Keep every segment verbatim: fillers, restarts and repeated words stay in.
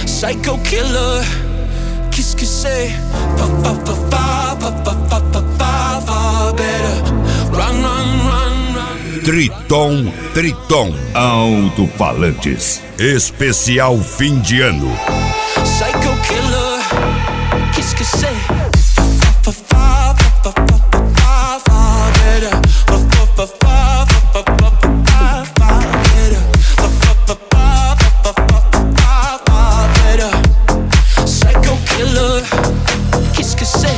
Psycho killer. Qu'est-ce que c'est? Pa pa pa pa pa pa pa pa pa pa. Better run, run, run, run. Triton, Triton. Alto-falantes. Especial fim de ano. Psycho killer. Qu'est-ce que c'est? Pa pa pa pa pa pa pa pa. Better pa pa pa pa pa pa pa pa pa. Better pa pa pa pa pa pa pa pa. Better psycho killer. Qu'est-ce que c'est?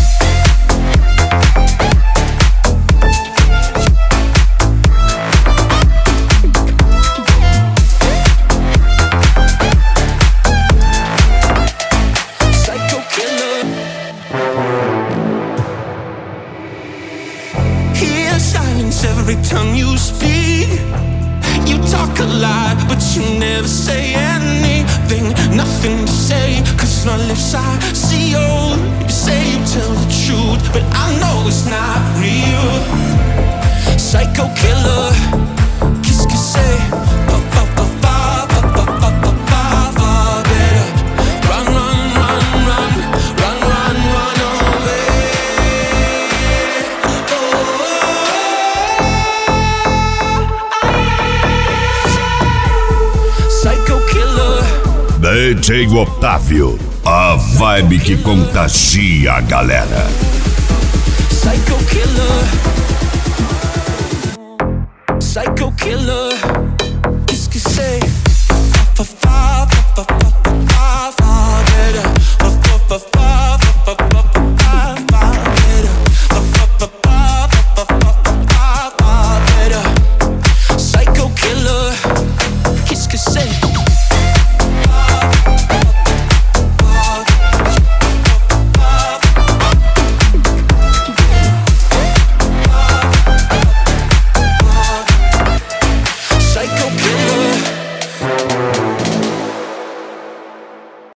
Every time you speak, you talk a lot, but you never say anything. Nothing to say, cause my lips are sealed. You say you tell the truth, but I know it's not real. Psycho killer, qu'est-ce que c'est? Pa pa pa pa pa pa pa pa pa pa. Better run, run, run, run, run, run, run away. D J Otávio, a vibe que contagia a galera. Psycho killer. Psycho killer.